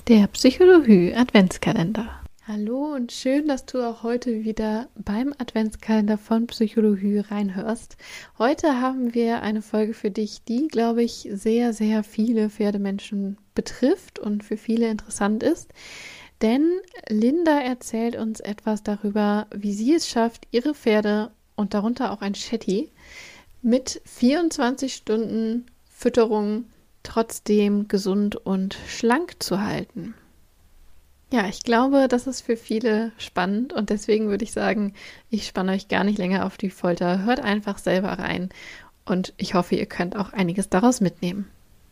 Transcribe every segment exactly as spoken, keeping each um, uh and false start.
Der Psychologie Adventskalender. Hallo und schön, dass du auch heute wieder beim Adventskalender von Psychologie reinhörst. Heute haben wir eine Folge für dich, die, glaube ich, sehr, sehr viele Pferdemenschen betrifft und für viele interessant ist. Denn Linda erzählt uns etwas darüber, wie sie es schafft, ihre Pferde und darunter auch ein Shetty mit vierundzwanzig Stunden Fütterung trotzdem gesund und schlank zu halten. Ja, ich glaube, das ist für viele spannend und deswegen würde ich sagen, ich spanne euch gar nicht länger auf die Folter. Hört einfach selber rein und ich hoffe, ihr könnt auch einiges daraus mitnehmen.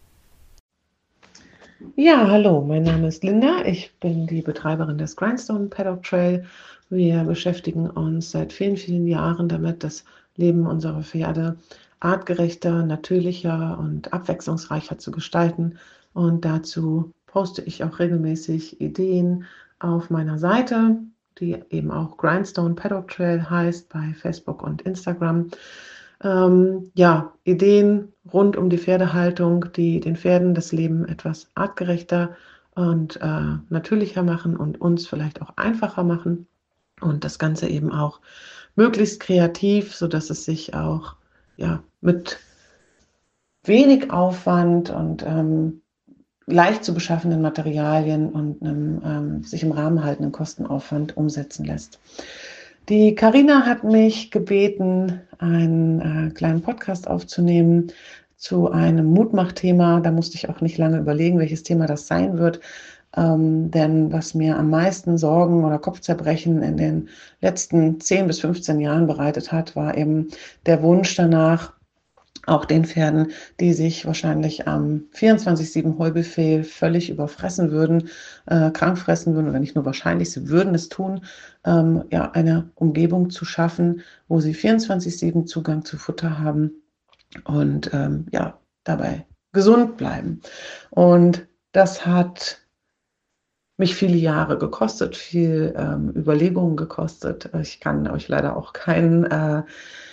Ja, hallo, mein Name ist Linda. Ich bin die Betreiberin des Grindstone Paddock Trail. Wir beschäftigen uns seit vielen, vielen Jahren damit, das Leben unserer Pferde artgerechter, natürlicher und abwechslungsreicher zu gestalten. Und dazu poste ich auch regelmäßig Ideen auf meiner Seite, die eben auch Grindstone Paddock Trail heißt, bei Facebook und Instagram. Ähm, ja, Ideen rund um die Pferdehaltung, die den Pferden das Leben etwas artgerechter und äh, natürlicher machen und uns vielleicht auch einfacher machen. Und das Ganze eben auch möglichst kreativ, sodass es sich auch ja, mit wenig Aufwand und ähm, leicht zu beschaffenden Materialien und einem ähm, sich im Rahmen haltenden Kostenaufwand umsetzen lässt. Die Carina hat mich gebeten, einen äh, kleinen Podcast aufzunehmen zu einem Mutmachthema. Da musste ich auch nicht lange überlegen, welches Thema das sein wird. Ähm, denn was mir am meisten Sorgen oder Kopfzerbrechen in den letzten zehn bis fünfzehn Jahren bereitet hat, war eben der Wunsch danach, auch den Pferden, die sich wahrscheinlich am vierundzwanzig sieben Heubuffet völlig überfressen würden, äh, krank fressen würden, oder nicht nur wahrscheinlich, sie würden es tun, ähm, ja, eine Umgebung zu schaffen, wo sie vierundzwanzig sieben Zugang zu Futter haben und ähm, ja, dabei gesund bleiben. Und das hat mich viele Jahre gekostet, viel ähm, Überlegungen gekostet. Ich kann euch leider auch keinen äh,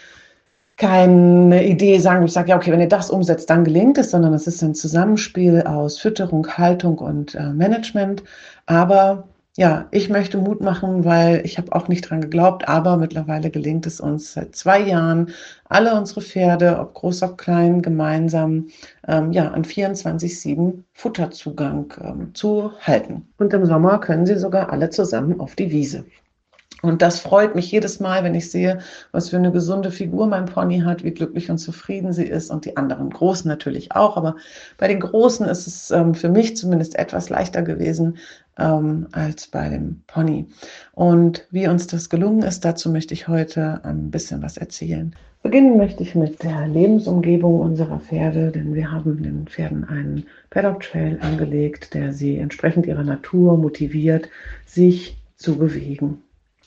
keine Idee sagen, wo ich sage, ja, okay, wenn ihr das umsetzt, dann gelingt es, sondern es ist ein Zusammenspiel aus Fütterung, Haltung und äh, Management. Aber ja, ich möchte Mut machen, weil ich habe auch nicht dran geglaubt, aber mittlerweile gelingt es uns seit zwei Jahren, alle unsere Pferde, ob groß, ob klein, gemeinsam ähm, ja, an vierundzwanzig sieben Futterzugang ähm, zu halten. Und im Sommer können sie sogar alle zusammen auf die Wiese. Und das freut mich jedes Mal, wenn ich sehe, was für eine gesunde Figur mein Pony hat, wie glücklich und zufrieden sie ist und die anderen Großen natürlich auch. Aber bei den Großen ist es ähm, für mich zumindest etwas leichter gewesen ähm, als bei dem Pony. Und wie uns das gelungen ist, dazu möchte ich heute ein bisschen was erzählen. Beginnen möchte ich mit der Lebensumgebung unserer Pferde, denn wir haben den Pferden einen Paddock Trail angelegt, der sie entsprechend ihrer Natur motiviert, sich zu bewegen.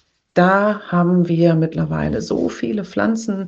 Da haben wir mittlerweile so viele Pflanzen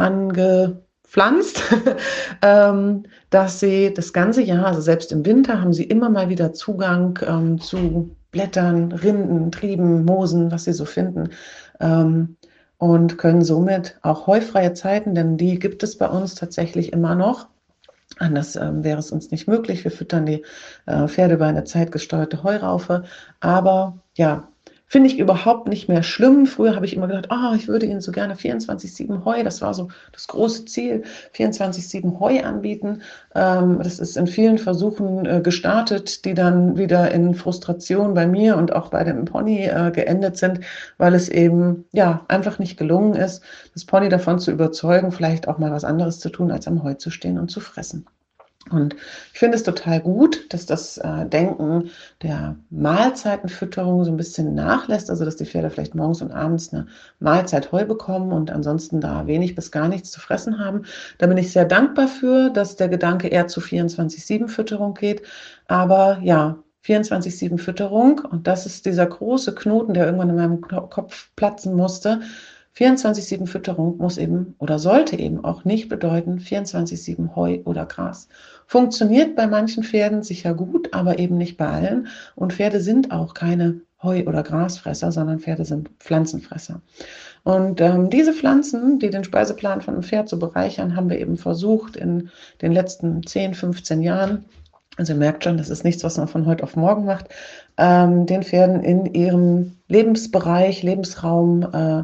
angepflanzt, ähm, dass sie das ganze Jahr, also selbst im Winter, haben sie immer mal wieder Zugang ähm, zu Blättern, Rinden, Trieben, Moosen, was sie so finden. Ähm, und können somit auch heufreie Zeiten, denn die gibt es bei uns tatsächlich immer noch. Anders ähm, wäre es uns nicht möglich. Wir füttern die äh, Pferde über eine zeitgesteuerte Heuraufe. Aber ja, finde ich überhaupt nicht mehr schlimm. Früher habe ich immer gedacht, ah, ich würde Ihnen so gerne vierundzwanzig sieben Heu, das war so das große Ziel, vierundzwanzig sieben Heu anbieten. Ähm, das ist in vielen Versuchen äh, gestartet, die dann wieder in Frustration bei mir und auch bei dem Pony äh, geendet sind, weil es eben ja einfach nicht gelungen ist, das Pony davon zu überzeugen, vielleicht auch mal was anderes zu tun, als am Heu zu stehen und zu fressen. Und ich finde es total gut, dass das äh, Denken der Mahlzeitenfütterung so ein bisschen nachlässt, also dass die Pferde vielleicht morgens und abends eine Mahlzeit Heu bekommen und ansonsten da wenig bis gar nichts zu fressen haben. Da bin ich sehr dankbar für, dass der Gedanke eher zu vierundzwanzig sieben Fütterung geht. Aber ja, vierundzwanzig sieben Fütterung, und das ist dieser große Knoten, der irgendwann in meinem Kopf platzen musste. vierundzwanzig sieben Fütterung muss eben oder sollte eben auch nicht bedeuten vierundzwanzig sieben Heu oder Gras. Funktioniert bei manchen Pferden sicher gut, aber eben nicht bei allen. Und Pferde sind auch keine Heu- oder Grasfresser, sondern Pferde sind Pflanzenfresser. Und ähm, diese Pflanzen, die den Speiseplan von einem Pferd zu bereichern, haben wir eben versucht in den letzten zehn, fünfzehn Jahren Also ihr merkt schon, das ist nichts, was man von heute auf morgen macht, ähm, den Pferden in ihrem Lebensbereich, Lebensraum äh,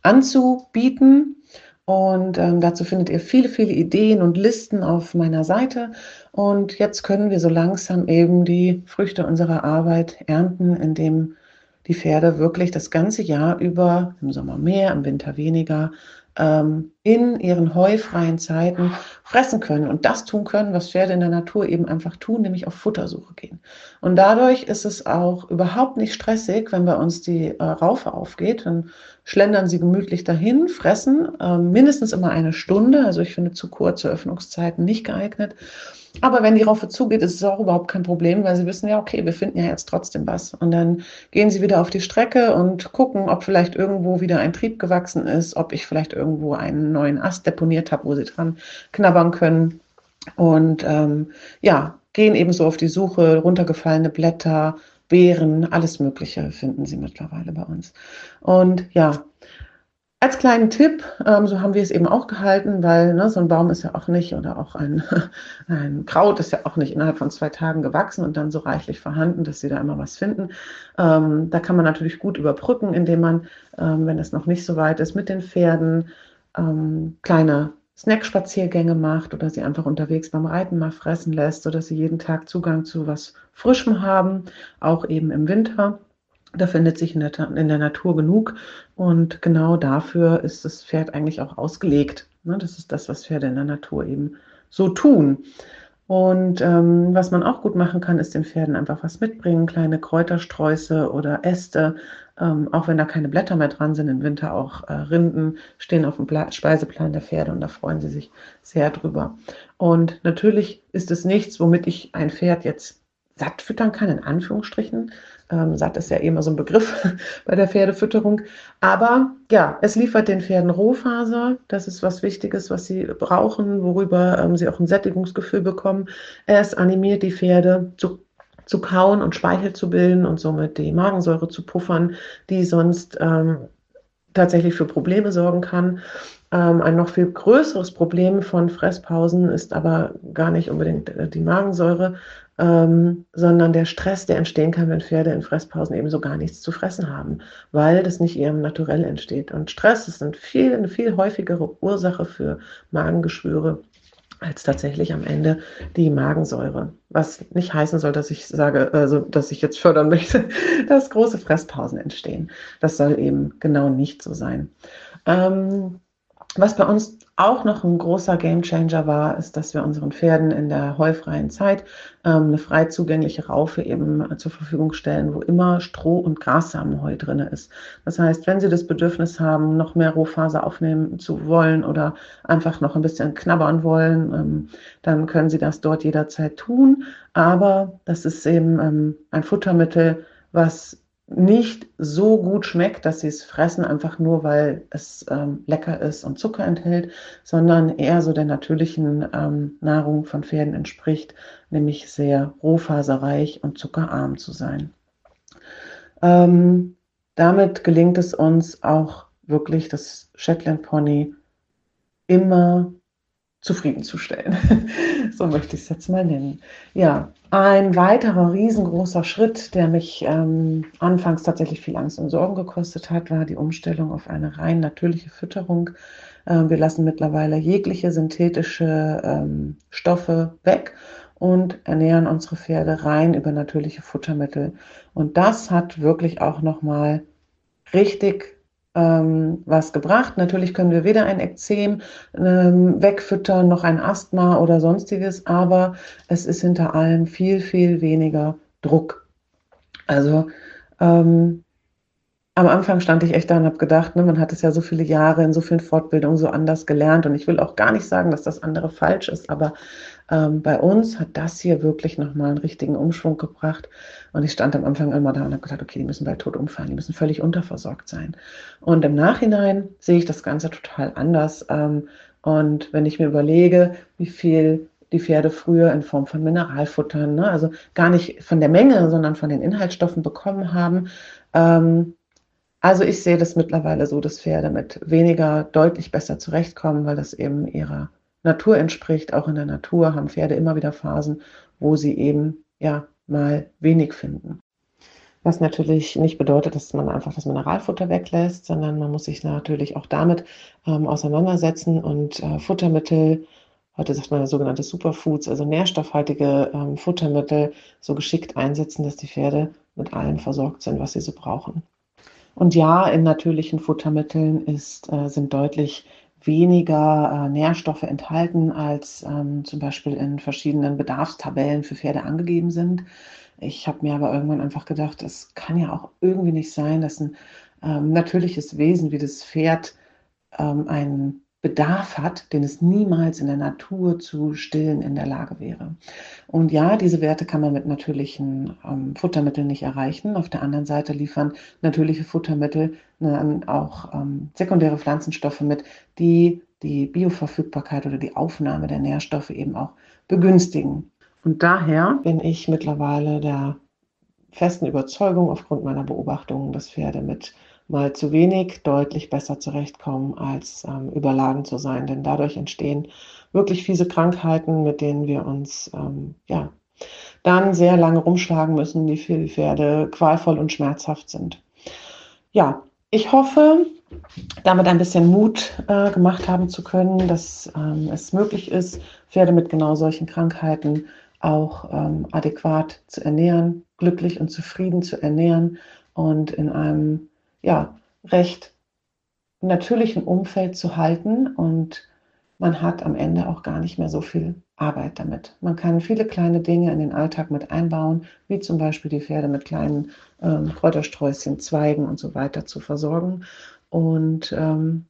anzubieten. Und ähm, dazu findet ihr viele, viele Ideen und Listen auf meiner Seite. Und jetzt können wir so langsam eben die Früchte unserer Arbeit ernten, indem die Pferde wirklich das ganze Jahr über, im Sommer mehr, im Winter weniger, ähm, in ihren heufreien Zeiten fressen können und das tun können, was Pferde in der Natur eben einfach tun, nämlich auf Futtersuche gehen. Und dadurch ist es auch überhaupt nicht stressig, wenn bei uns die äh, Raufe aufgeht. Dann schlendern sie gemütlich dahin, fressen, äh, mindestens immer eine Stunde. Also ich finde zu kurze Öffnungszeiten nicht geeignet. Aber wenn die Raufe zugeht, ist es auch überhaupt kein Problem, weil sie wissen, ja, okay, wir finden ja jetzt trotzdem was. Und dann gehen sie wieder auf die Strecke und gucken, ob vielleicht irgendwo wieder ein Trieb gewachsen ist, ob ich vielleicht irgendwo einen neuen Ast deponiert habe, wo sie dran knabbern können. Und ähm, ja, gehen eben so auf die Suche, runtergefallene Blätter, Beeren, alles Mögliche finden sie mittlerweile bei uns. Und ja, als kleinen Tipp, ähm, so haben wir es eben auch gehalten, weil ne, so ein Baum ist ja auch nicht, oder auch ein, ein Kraut ist ja auch nicht innerhalb von zwei Tagen gewachsen und dann so reichlich vorhanden, dass sie da immer was finden. Ähm, da kann man natürlich gut überbrücken, indem man, ähm, wenn es noch nicht so weit ist, mit den Pferden ähm, kleine Snackspaziergänge macht oder sie einfach unterwegs beim Reiten mal fressen lässt, sodass sie jeden Tag Zugang zu was Frischem haben, auch eben im Winter. Da findet sich in der, in der Natur genug und genau dafür ist das Pferd eigentlich auch ausgelegt. Ne? Das ist das, was Pferde in der Natur eben so tun. Und ähm, was man auch gut machen kann, ist den Pferden einfach was mitbringen, kleine Kräutersträuße oder Äste, ähm, auch wenn da keine Blätter mehr dran sind, im Winter auch äh, Rinden stehen auf dem Pla- Speiseplan der Pferde und da freuen sie sich sehr drüber. Und natürlich ist es nichts, womit ich ein Pferd jetzt satt füttern kann, in Anführungsstrichen. Ähm, satt ist ja eh immer so ein Begriff bei der Pferdefütterung. Aber ja, es liefert den Pferden Rohfaser. Das ist was Wichtiges, was sie brauchen, worüber ähm, sie auch ein Sättigungsgefühl bekommen. Es animiert die Pferde zu, zu kauen und Speichel zu bilden und somit die Magensäure zu puffern, die sonst ähm, tatsächlich für Probleme sorgen kann. Ähm, ein noch viel größeres Problem von Fresspausen ist aber gar nicht unbedingt äh, die Magensäure, ähm, sondern der Stress, der entstehen kann, wenn Pferde in Fresspausen eben so gar nichts zu fressen haben, weil das nicht ihrem Naturell entsteht. Und Stress ist ein viel, eine viel häufigere Ursache für Magengeschwüre als tatsächlich am Ende die Magensäure. Was nicht heißen soll, dass ich sage, also dass ich jetzt fördern möchte, dass große Fresspausen entstehen. Das soll eben genau nicht so sein. Ähm, was bei uns auch noch ein großer Gamechanger war, ist, dass wir unseren Pferden in der heufreien Zeit ähm, eine frei zugängliche Raufe eben äh, zur Verfügung stellen, wo immer Stroh- und Grassamenheu drin ist. Das heißt, wenn Sie das Bedürfnis haben, noch mehr Rohfaser aufnehmen zu wollen oder einfach noch ein bisschen knabbern wollen, ähm, dann können Sie das dort jederzeit tun. Aber das ist eben ähm, ein Futtermittel, was nicht so gut schmeckt, dass sie es fressen, einfach nur, weil es ähm, lecker ist und Zucker enthält, sondern eher so der natürlichen ähm, Nahrung von Pferden entspricht, nämlich sehr rohfaserreich und zuckerarm zu sein. Ähm, damit gelingt es uns auch wirklich, das Shetland Pony immer zufriedenzustellen. So möchte ich es jetzt mal nennen. Ja, ein weiterer riesengroßer Schritt, der mich ähm, anfangs tatsächlich viel Angst und Sorgen gekostet hat, war die Umstellung auf eine rein natürliche Fütterung. Ähm, wir lassen mittlerweile jegliche synthetische ähm, Stoffe weg und ernähren unsere Pferde rein über natürliche Futtermittel. Und das hat wirklich auch nochmal richtig ähm, was gebracht. Natürlich können wir weder ein Ekzem ähm, wegfüttern, noch ein Asthma oder sonstiges, aber es ist hinter allem viel, viel weniger Druck. Also ähm, am Anfang stand ich echt da und habe gedacht, ne, man hat es ja so viele Jahre in so vielen Fortbildungen so anders gelernt und ich will auch gar nicht sagen, dass das andere falsch ist, aber ähm, bei uns hat das hier wirklich nochmal einen richtigen Umschwung gebracht und ich stand am Anfang immer da und habe gedacht, okay, die müssen bald tot umfallen, die müssen völlig unterversorgt sein. Und im Nachhinein sehe ich das Ganze total anders ähm, und wenn ich mir überlege, wie viel die Pferde früher in Form von Mineralfuttern, ne, also gar nicht von der Menge, sondern von den Inhaltsstoffen bekommen haben, ähm, also ich sehe das mittlerweile so, dass Pferde mit weniger deutlich besser zurechtkommen, weil das eben ihrer Natur entspricht. Auch in der Natur haben Pferde immer wieder Phasen, wo sie eben ja mal wenig finden. Was natürlich nicht bedeutet, dass man einfach das Mineralfutter weglässt, sondern man muss sich natürlich auch damit ähm, auseinandersetzen und äh, Futtermittel, heute sagt man ja sogenannte Superfoods, also nährstoffhaltige ähm, Futtermittel so geschickt einsetzen, dass die Pferde mit allem versorgt sind, was sie so brauchen. Und ja, in natürlichen Futtermitteln ist, äh, sind deutlich weniger äh, Nährstoffe enthalten, als ähm, zum Beispiel in verschiedenen Bedarfstabellen für Pferde angegeben sind. Ich habe mir aber irgendwann einfach gedacht, es kann ja auch irgendwie nicht sein, dass ein ähm, natürliches Wesen wie das Pferd ähm, einen Bedarf hat, den es niemals in der Natur zu stillen in der Lage wäre. Und ja, diese Werte kann man mit natürlichen ähm, Futtermitteln nicht erreichen. Auf der anderen Seite liefern natürliche Futtermittel ne, auch ähm, sekundäre Pflanzenstoffe mit, die die Bioverfügbarkeit oder die Aufnahme der Nährstoffe eben auch begünstigen. Und daher bin ich mittlerweile der festen Überzeugung aufgrund meiner Beobachtungen, dass Pferde mit mal zu wenig deutlich besser zurechtkommen, als ähm, überladen zu sein. Denn dadurch entstehen wirklich fiese Krankheiten, mit denen wir uns ähm, ja, dann sehr lange rumschlagen müssen, die für die Pferde qualvoll und schmerzhaft sind. Ja, ich hoffe, damit ein bisschen Mut äh, gemacht haben zu können, dass ähm, es möglich ist, Pferde mit genau solchen Krankheiten auch ähm, adäquat zu ernähren, glücklich und zufrieden zu ernähren und in einem ja, recht natürlichen Umfeld zu halten. Und man hat am Ende auch gar nicht mehr so viel Arbeit damit. Man kann viele kleine Dinge in den Alltag mit einbauen, wie zum Beispiel die Pferde mit kleinen ähm, Kräutersträußchen, Zweigen und so weiter zu versorgen. Und ähm,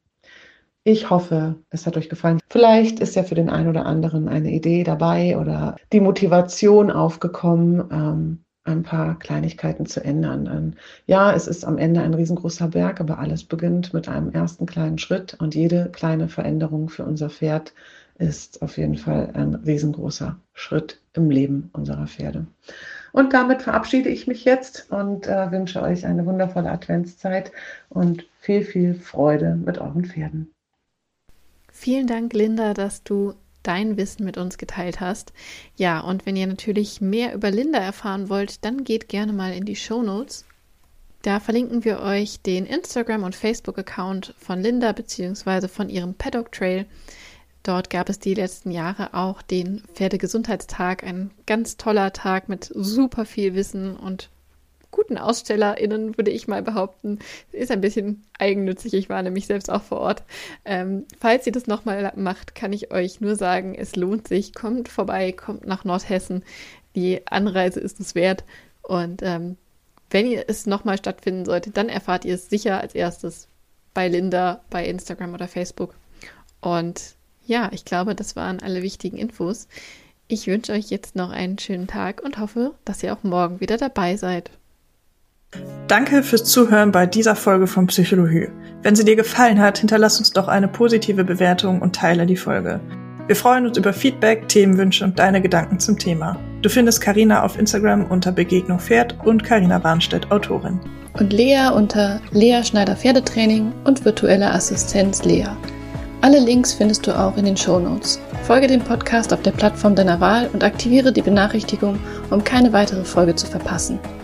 ich hoffe, es hat euch gefallen. Vielleicht ist ja für den einen oder anderen eine Idee dabei oder die Motivation aufgekommen, ähm, ein paar Kleinigkeiten zu ändern. Und ja, es ist am Ende ein riesengroßer Berg, aber alles beginnt mit einem ersten kleinen Schritt und jede kleine Veränderung für unser Pferd ist auf jeden Fall ein riesengroßer Schritt im Leben unserer Pferde. Und damit verabschiede ich mich jetzt und äh, wünsche euch eine wundervolle Adventszeit und viel, viel Freude mit euren Pferden. Vielen Dank, Linda, dass du dein Wissen mit uns geteilt hast. Ja, und wenn ihr natürlich mehr über Linda erfahren wollt, dann geht gerne mal in die Shownotes. Da verlinken wir euch den Instagram- und Facebook-Account von Linda bzw. von ihrem Paddock Trail. Dort gab es die letzten Jahre auch den Pferdegesundheitstag, ein ganz toller Tag mit super viel Wissen und guten AusstellerInnen, würde ich mal behaupten. Ist ein bisschen eigennützig, ich war nämlich selbst auch vor Ort. Ähm, falls ihr das nochmal macht, kann ich euch nur sagen, es lohnt sich. Kommt vorbei, kommt nach Nordhessen. Die Anreise ist es wert. Und ähm, wenn ihr es nochmal stattfinden sollte, dann erfahrt ihr es sicher als erstes bei Linda, bei Instagram oder Facebook. Und ja, ich glaube, das waren alle wichtigen Infos. Ich wünsche euch jetzt noch einen schönen Tag und hoffe, dass ihr auch morgen wieder dabei seid. Danke fürs Zuhören bei dieser Folge von Psychologie. Wenn sie dir gefallen hat, hinterlass uns doch eine positive Bewertung und teile die Folge. Wir freuen uns über Feedback, Themenwünsche und deine Gedanken zum Thema. Du findest Carina auf Instagram unter Begegnung Pferd und Carina Warnstedt, Autorin. Und Lea unter Lea Schneider Pferdetraining und virtuelle Assistenz Lea. Alle Links findest du auch in den Shownotes. Folge dem Podcast auf der Plattform deiner Wahl und aktiviere die Benachrichtigung, um keine weitere Folge zu verpassen.